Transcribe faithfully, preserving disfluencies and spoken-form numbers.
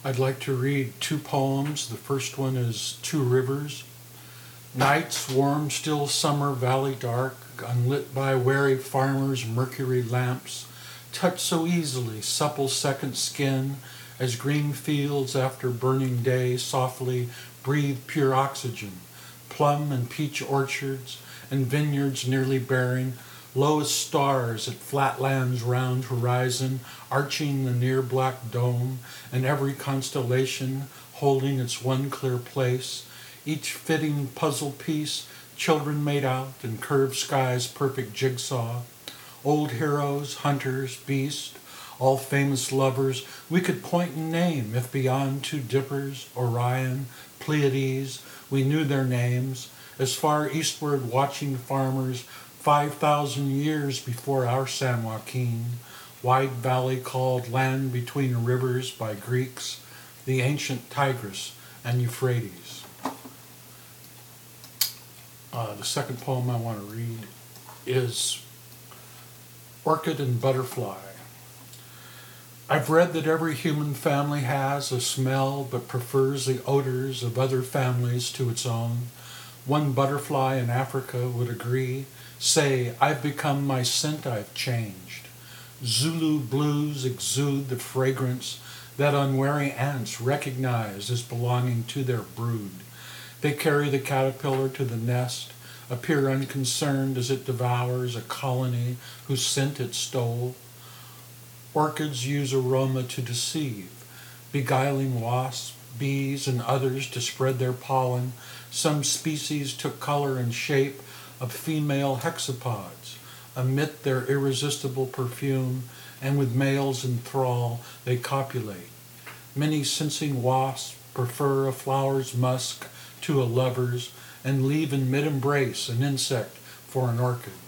I'd like to read two poems. The first one is Two Rivers. Nights, warm, still summer, valley dark, unlit by wary farmers' mercury lamps, touch so easily supple second skin as green fields after burning day softly breathe pure oxygen, plum and peach orchards and vineyards nearly bearing, lowest stars at flatlands round horizon, arching the near black dome, and every constellation holding its one clear place, each fitting puzzle piece children made out in curved skies perfect jigsaw, old heroes, hunters, beasts, all famous lovers we could point and name if beyond two dippers, Orion, Pleiades, we knew their names, as far eastward watching farmers five thousand years before our San Joaquin, wide valley called land between rivers by Greeks, the ancient Tigris and Euphrates. Uh, the second poem I want to read is Orchid and Butterfly. I've read that every human family has a smell but prefers the odors of other families to its own. One butterfly in Africa would agree, say, I've become my scent, I've changed. Zulu blues exude the fragrance that unwary ants recognize as belonging to their brood. They carry the caterpillar to the nest, appear unconcerned as it devours a colony whose scent it stole. Orchids use aroma to deceive, beguiling wasps, bees, and others to spread their pollen. Some species took color and shape of female hexapods, emit their irresistible perfume, and with males in thrall they copulate. Many sensing wasps prefer a flower's musk to a lover's and leave in mid-embrace an insect for an orchid.